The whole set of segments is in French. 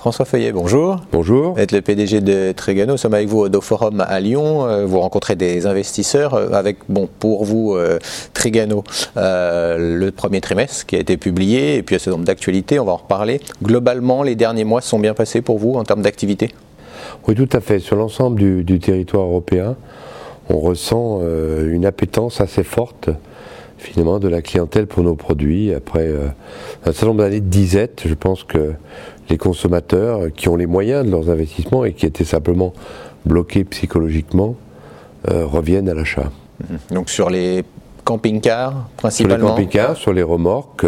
François Feuillet, bonjour. Bonjour. Vous êtes le PDG de Trigano. Nous sommes avec vous au DoForum à Lyon. Vous rencontrez des investisseurs avec, pour vous, Trigano, le premier trimestre qui a été publié, et puis un certain nombre d'actualités, on va en reparler. Globalement, les derniers mois se sont bien passés pour vous en termes d'activité ? Oui, tout à fait. Sur l'ensemble du territoire européen, on ressent une appétence assez forte finalement de la clientèle pour nos produits. Après un certain nombre d'années de disette, je pense que les consommateurs qui ont les moyens de leurs investissements et qui étaient simplement bloqués psychologiquement reviennent à l'achat. Donc sur les camping-cars principalement ? Sur les camping-cars, sur les remorques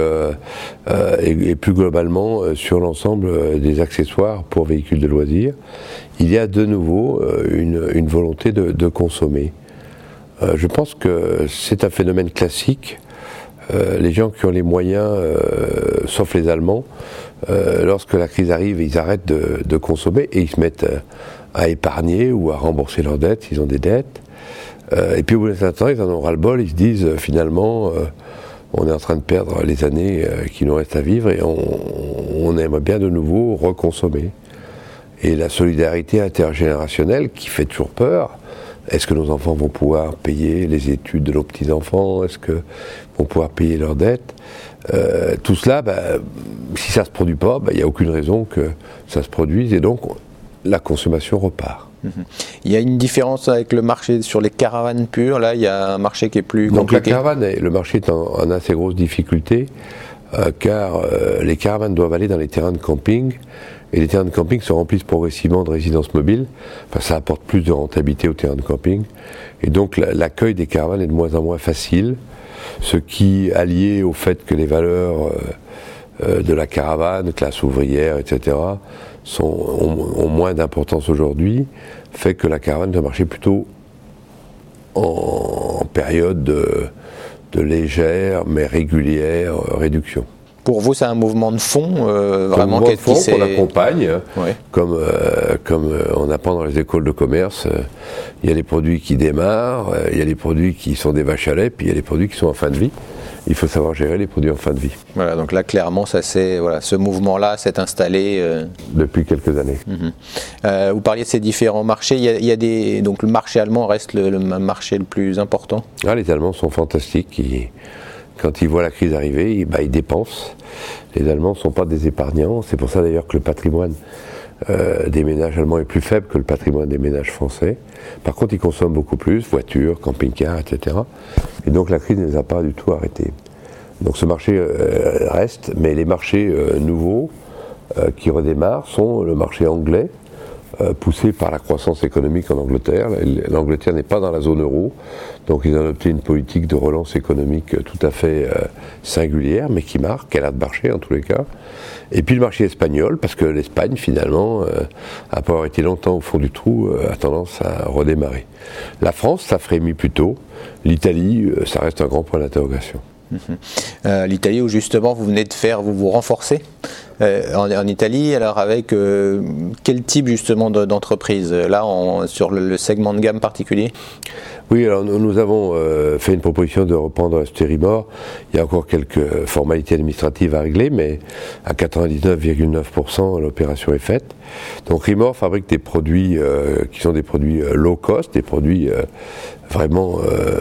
et plus globalement sur l'ensemble des accessoires pour véhicules de loisirs, il y a de nouveau une volonté de consommer. Je pense que c'est un phénomène classique. Les gens qui ont les moyens, sauf les Allemands, lorsque la crise arrive, ils arrêtent de consommer et ils se mettent à épargner ou à rembourser leurs dettes s'ils ont des dettes. Et puis au bout d'un certain temps, ils en ont ras-le-bol, ils se disent finalement, on est en train de perdre les années qui nous restent à vivre et on aimerait bien de nouveau reconsommer. Et la solidarité intergénérationnelle qui fait toujours peur. Est-ce que nos enfants vont pouvoir payer les études de nos petits-enfants ? Est-ce qu'ils vont pouvoir payer leurs dettes ? Tout cela, si ça ne se produit pas, il n'y a aucune raison que ça se produise et donc la consommation repart. Il y a une différence avec le marché sur les caravanes pures. Là, il y a un marché qui est plus compliqué. Donc la caravane, le marché est en assez grosse difficulté car les caravanes doivent aller dans les terrains de camping. Et les terrains de camping se remplissent progressivement de résidences mobiles. Enfin, ça apporte plus de rentabilité aux terrains de camping. Et donc l'accueil des caravanes est de moins en moins facile. Ce qui, allié au fait que les valeurs de la caravane, classe ouvrière, etc., ont moins d'importance aujourd'hui, fait que la caravane doit marcher plutôt en période de légère mais régulière réduction. Pour vous, c'est un mouvement de fond, vraiment qu'on accompagne, ouais. Comme on apprend dans les écoles de commerce. Il y a les produits qui démarrent, il y a les produits qui sont des vaches à lait, puis il y a les produits qui sont en fin de vie. Il faut savoir gérer les produits en fin de vie. Voilà, donc là, clairement, ce mouvement-là s'est installé depuis quelques années. Vous parliez de ces différents marchés. Donc le marché allemand reste le marché le plus important. Les Allemands sont fantastiques. Quand ils voient la crise arriver, ils dépensent. Les Allemands ne sont pas des épargnants. C'est pour ça d'ailleurs que le patrimoine des ménages allemands est plus faible que le patrimoine des ménages français. Par contre, ils consomment beaucoup plus, voitures, camping-cars, etc. Et donc la crise ne les a pas du tout arrêtés. Donc ce marché reste, mais les marchés nouveaux qui redémarrent sont le marché anglais, poussé par la croissance économique en Angleterre. L'Angleterre n'est pas dans la zone euro, donc ils ont adopté une politique de relance économique tout à fait singulière, mais qui marque, elle a de marché en tous les cas. Et puis le marché espagnol, parce que l'Espagne finalement, après avoir été longtemps au fond du trou, a tendance à redémarrer. La France, ça frémit plutôt. L'Italie, ça reste un grand point d'interrogation. L'Italie où justement vous venez de vous renforcez en Italie, alors avec quel type justement d'entreprise là sur le segment de gamme particulier? Oui, alors nous avons fait une proposition de reprendre Rimor. Il y a encore quelques formalités administratives à régler, mais à 99,9% l'opération est faite. Donc Rimor fabrique des produits qui sont des produits low cost, des produits vraiment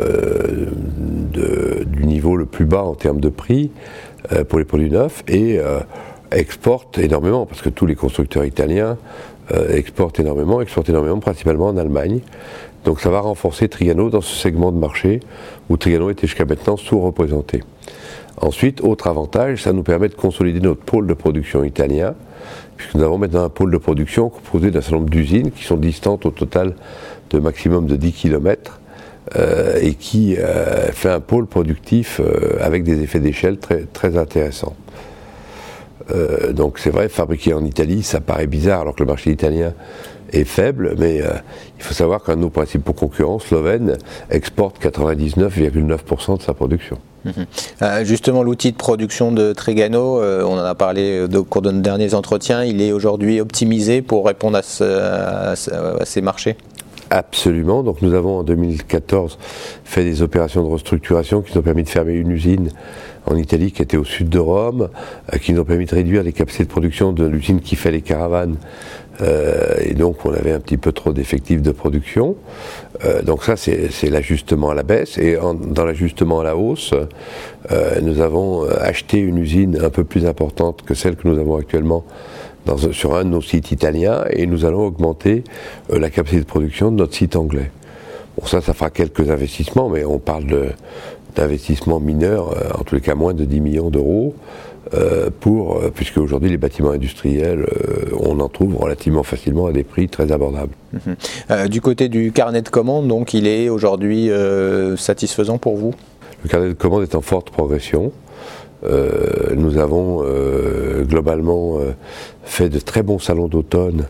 du niveau le plus bas en termes de prix pour les produits neufs et exporte énormément, parce que tous les constructeurs italiens exportent énormément principalement en Allemagne. Donc ça va renforcer Trigano dans ce segment de marché où Trigano était jusqu'à maintenant sous-représenté. Ensuite, autre avantage, ça nous permet de consolider notre pôle de production italien, puisque nous avons maintenant un pôle de production composé d'un certain nombre d'usines qui sont distantes au total de maximum de 10 km et qui fait un pôle productif avec des effets d'échelle très, très intéressants. Donc c'est vrai, fabriquer en Italie, ça paraît bizarre alors que le marché italien est faible, mais il faut savoir qu'un de nos principaux concurrents, Slovène, exporte 99,9% de sa production. Justement, l'outil de production de Trigano, on en a parlé au cours de nos derniers entretiens, il est aujourd'hui optimisé pour répondre à ces marchés? Absolument. Donc nous avons en 2014 fait des opérations de restructuration qui nous ont permis de fermer une usine en Italie qui était au sud de Rome, qui nous ont permis de réduire les capacités de production de l'usine qui fait les caravanes. Et donc on avait un petit peu trop d'effectifs de production. Donc ça c'est l'ajustement à la baisse. Et dans l'ajustement à la hausse, nous avons acheté une usine un peu plus importante que celle que nous avons actuellement sur un de nos sites italiens, et nous allons augmenter la capacité de production de notre site anglais. Bon, ça fera quelques investissements, mais on parle d'investissements mineurs, en tous les cas moins de 10 millions d'euros, puisque aujourd'hui les bâtiments industriels, on en trouve relativement facilement à des prix très abordables. Du côté du carnet de commandes, donc il est aujourd'hui satisfaisant pour vous ? Le carnet de commandes est en forte progression. Nous avons globalement fait de très bons salons d'automne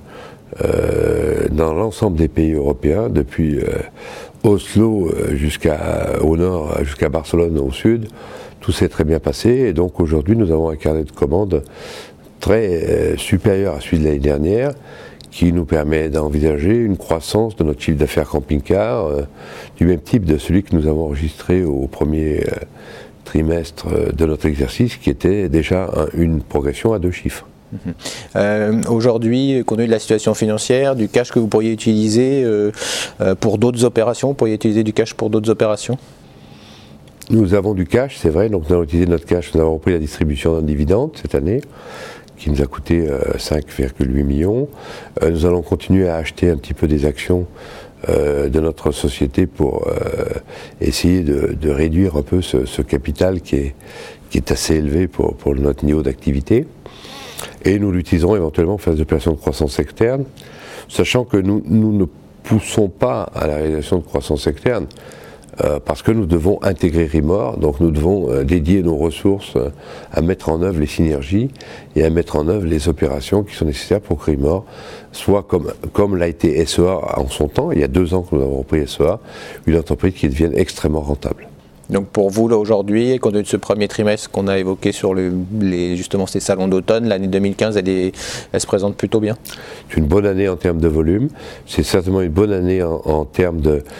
dans l'ensemble des pays européens, depuis Oslo au nord jusqu'à Barcelone au sud. Tout s'est très bien passé, et donc aujourd'hui nous avons un carnet de commandes très supérieur à celui de l'année dernière, qui nous permet d'envisager une croissance de notre chiffre d'affaires camping-car du même type de celui que nous avons enregistré au premier trimestre de notre exercice, qui était déjà une progression à 2 chiffres. Aujourd'hui, compte tenu de la situation financière, du cash que vous pourriez utiliser pour d'autres opérations, vous pourriez utiliser du cash pour d'autres opérations ? Nous avons du cash, c'est vrai, donc nous avons utilisé notre cash, nous avons repris la distribution d'un dividende cette année, qui nous a coûté 5,8 millions. Nous allons continuer à acheter un petit peu des actions de notre société pour essayer de réduire un peu ce capital qui est assez élevé pour notre niveau d'activité. Et nous l'utiliserons éventuellement pour faire des opérations de croissance externe, sachant que nous ne poussons pas à la réalisation de croissance externe, parce que nous devons intégrer Rimor, donc nous devons dédier nos ressources à mettre en œuvre les synergies et à mettre en œuvre les opérations qui sont nécessaires pour que Rimor soit comme l'a été SEA en son temps, il y a 2 ans que nous avons repris SEA, une entreprise qui devienne extrêmement rentable. Donc pour vous, là, aujourd'hui, compte tenu de ce premier trimestre qu'on a évoqué sur justement ces salons d'automne, l'année 2015, elle se présente plutôt bien ? C'est une bonne année en termes de volume. C'est certainement une bonne année en termes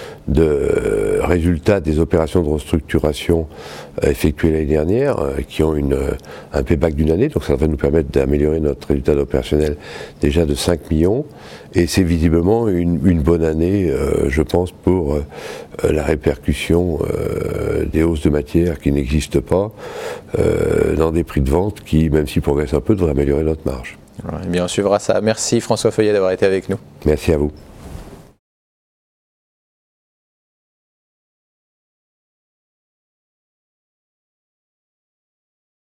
de résultats des opérations de restructuration effectuées l'année dernière, qui ont un payback d'1 année. Donc ça va nous permettre d'améliorer notre résultat opérationnel déjà de 5 millions. Et c'est visiblement une bonne année, je pense, pour la répercussion des hausses de matières qui n'existent pas dans des prix de vente qui, même s'ils progressent un peu, devraient améliorer notre marge. Eh bien, on suivra ça. Merci François Feuillet d'avoir été avec nous. Merci à vous.